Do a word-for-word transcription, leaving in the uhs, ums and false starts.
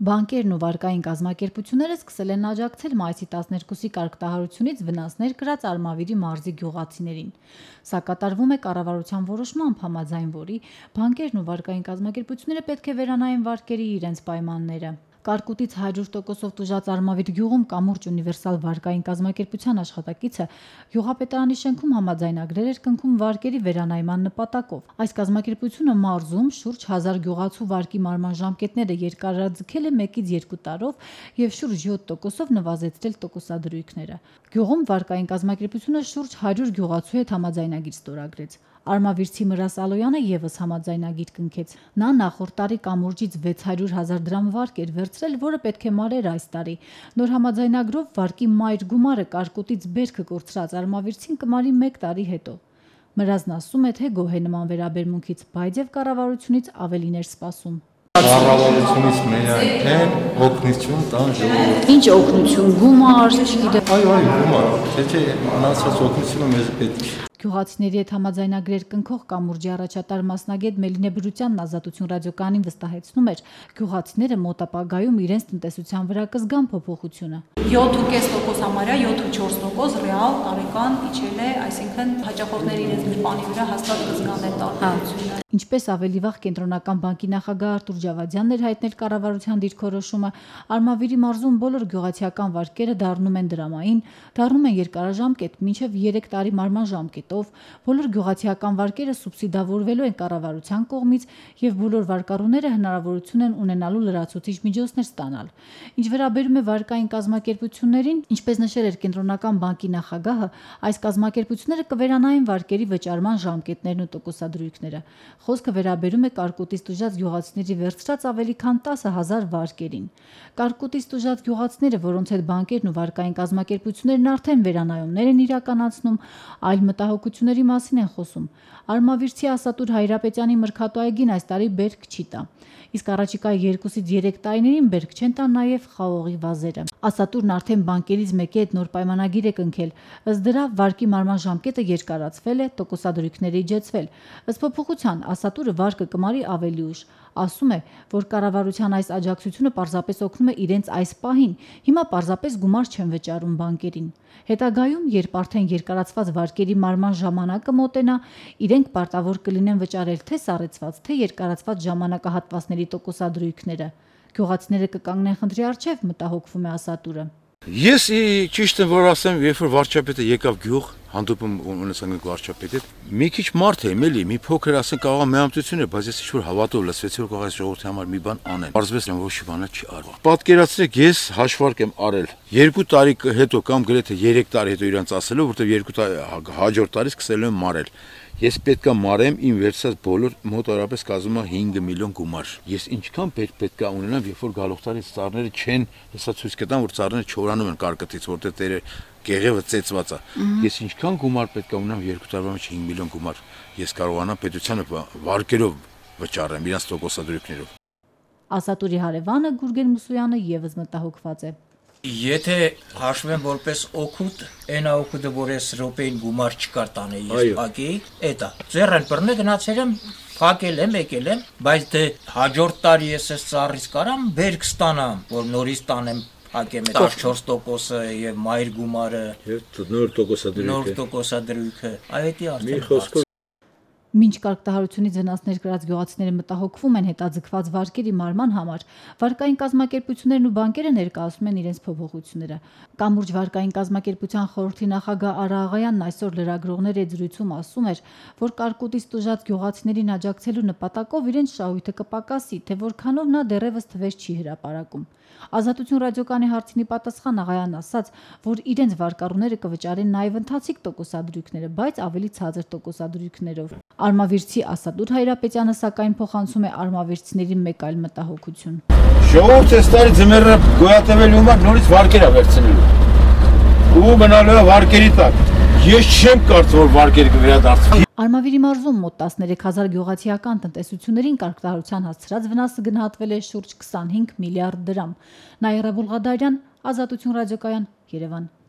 Բանկերն ու վարկային կազմակերպությունները սկսել են աջակցել մայիսի տասներկուսի կարգտահարությունից վնասներ կրած Արմավիրի մարզի գյուղացիներին։ Սա կատարվում է կառավարության որոշմամբ, համաձայն որի բանկերն ու վարկային կազմակերպությունները պետք է վերանային վարկերի իրենց պայմանները։ Կարկուտից հարյուր տոկոսով տուժած Արմավիր գյուղում կամուրջ ունիվերսալ վարկային կազմակերպության աշխատակիցը գյուղապետարանի շենքում համաձայնագրեր էր կնքում վարկերի վերանայման նպատակով։ Այս կազմակերպությունը մարզում շուրջ հազար գյուղացու վարկի մարման ժամկետները երկարաձգել է մեկից երկու տարով եւ շուրջ յոթ տոկոսով նվազեցրել տոկոսադրույքները։ Գյուղում վարկային կազմակերպությունը շուրջ հարյուր գյուղացու հետ համաձայնագիր ստորագրեց։ Արմավիրցի Մրաս Ալոյանը եւս համաձայնագիր կնքեց։ Նա նախորդ տարի կամուրջից վեց հարյուր հազար դրամ վարկ էր վերցրել, որը պետք է մարեր այս տարի։ Նոր համաձայնագրով վարկի մայր գումարը կարկուտից բերքը կորցրած արմավիրցին կմարի մեկ տարի հետո։ Մրազն ասում է, թե գոհ է նման վերաբերմունքից, բայց եւ կառավարությունից ավելին էր սպասում։ Կառավարությունից միայն են օգնություն տան ժողովուրդին։ Ինչ օգնություն, գումար, չգիտեմ։ Այո, այո, գումար, թե մնացած օգնությունը մեզ պետք է։ Գյուղացիների հետ համաձայնագրեր կնքող կամուրջի առաջատար մասնագետ Մելինե Բրությանն Ազատություն ռադիոկայանին վստահեցնում էր, գյուղացիները մոտ ապագայում իրենց տնտեսության վրա կզգան փոփոխությունը։ յոթ ու կես տոկոս համարյա յոթ ու չորս տոկոս ռեալ տարեկան իջել է, այսինքն հաճախորդները իրենց գրպանի վրա հաստատ կզգան այդ տարբերությունը։ Ինչպես ավելի վաղ Կենտրոնական բանկի նախագահ Արտուր Ջավադյանն էր հայտնել կառավարության դիրքորոշումը, Արմավիրի մարզում բոլոր գյուղացիական վարկերը դառնում են դրամային, դառնում են երկարաժամկետ, մինչև երեք տարի մարման ժամկետով, բոլոր գյուղացիական վարկերը սուբսիդավորվելու են կառավարության կողմից եւ բոլոր վարկառուները հնարավորություն են ունենալու լրացուցիչ միջոցներ ստանալ։ Ինչ վերաբերում է վարկային կազմակերպություններին, ինչպես նշել էր Կենտրոնական բանկի նախագահը, այս կազմակերպությունները կվերանային վարկերի վճարման ժամկետներն ու տոկոսադրույքները։ Խոսքը վերաբերում է կարկուտից տուժած գյուղացիների վերցրած ավելի քան տասը հազար վարկերին։ Կարկուտից տուժած գյուղացիները, որոնց հետ բանկերն ու վարկային կազմակերպություններն արդեն վերանայումներ են իրականացնում, այլ մտահոգությունների մասին են խոսում։ Արմավիրցի Ասատուր Հայրապետյանի մրգատու այգին այս տարի բերք չի տա, իսկ առաջիկա երկուսից երեք տարիներին բերք չեն տա նաև խաղողի վազերը։ Ասատուրն արդեն բանկերից մեկի հետ նոր պայմանագիր է կնքել։ Ըստ դրա վարկի մարման ժամկետը երկարացվել է, տոկոսադրույքները իջեցվել։ Ըստ փոփոխության Ասատուրը վարկը կմարի ավելի ուշ։ Ասում է, որ կառավարության այս աջակցությունը պարզապես օգնում է իրենց այս պահին։ Հիմա պարզապես գումար չեն վճարում բանկերին։ Հետագայում, երբ արդեն երկարացված վարկերի մարման ժամանակը մոտենա, իրենք պարտավոր կլինեն վճարել թե սառեցված, թե երկարացված ժամանակահատվածների տոկոսադրույքները։ Գյուղացիները կկանգնեն խնդրի առջև, մտահոգվում է Ասատուրը։ Ես ճիշտ եմ որ ասեմ, երբ որ վարչապետը եկավ գյուղ, հանդիպում ունեցանք վարչապետի հետ, մի քիչ մարդ է, էլի, մի փոքր ասենք կարող միամտություն է, բայց ես ինչ-որ հավատով լսվեցի, որ կարող է ժողովրդի համար մի բան անեն։ Պարզվեց որ ոչ մի բան չի արվում։ Պատկերացրեք, ես հաշվարկ եմ արել երկու տարի հետո կամ գրեթե երեք տարի հետո իրանց ասելով, որտեղ երկու տարի հաջորդ տարի սկսել եմ մարել։ Ես պետքա մարեմ իմ վերցած բոլոր մոտավորապես կազմում է հինգ միլիոն գումար։ Ես ինչքան պետք պետքա ունենամ, երբ որ գալուց տարի ծառները չեն, հեսա ցույց կտամ, որ ծառները չորանում են կարկտից, որտեղ տերը գեղևը ծեծված է։ Ես ինչքան գումար պետքա ունենամ երկու տարվա մեջ հինգ միլիոն գումար։ Ես կարողանամ պետությանը վարկերով վճարեմ, իրանց տոկոսադրույքներով։ Ասատուրի հարևանը Գուրգեն Մուսոյանը եւս մտահոգված է։ Եթե հաշվեմ որպես օգուտ, այնա օգուտը, որ ես րոպեին գումար չկար տանել, ես փակի, էտա։ Ձեռն բռնե գնացել եմ, փակել եմ, եկել եմ, բայց դե հաջորդ տարի ես այս ծառից կարամ բերք ստանամ, որ նորից տանեմ, փակեմ այդ տասնչորս տոկոսը եւ մայր գումարը, եւ նոր տոկոսադրույքը։ Նոր տոկոսադրույքը, այդի արդեն։ Մինչ կարգտահարությունից վնասներ կրած գյուղացիները մտահոգվում են հետաձգված վարկերի մարման համար, վարկային կազմակերպություններն ու բանկերը ներկայացնում են իրենց փոփոխությունները։ Կամուրջ վարկային կազմակերպության խորհրդի նախագահ Արա Աղայանն այսօր լրագրողների հետ զրույցում ասում էր, որ կարկուտից տուժած գյուղացիներին աջակցելու նպատակով իրենց շահույթը կպակասի, թե որքանով նա դեռևս թվեր չի հրապարակում։ Ազատություն ռադիոկայանի հարցինի պատասխան Աղայանն ասաց, որ իրենց վարկառուները կվճարեն նաև ընթացիկ տոկոսադրույքները, բայց ավելի ցածր տոկոսադրույքներով։ Արմավիրցի Ասատուր Հայրապետյանը սակայն փոխանցում է արմավիրցիների մեկ այլ մտահոգություն։ Ժողովուրդը այս տարի ձմեռը գոյատևելու համար նորից վարկեր է վերցնելու։ Ու մնալու է վարկերի տակ։ Ես չեմ կարծում, որ վարկերը կվերադարձվի։ Արմավիրի մարզում մոտ տասներեք հազար գյուղացիական տնտեսություններին կարգտահարության հասցրած վնասը գնահատվել է շուրջ քսանհինգ միլիարդ դրամ։ Նաիրա Բուլղադարյան, Ազատություն ռադիոկայան, Երևան։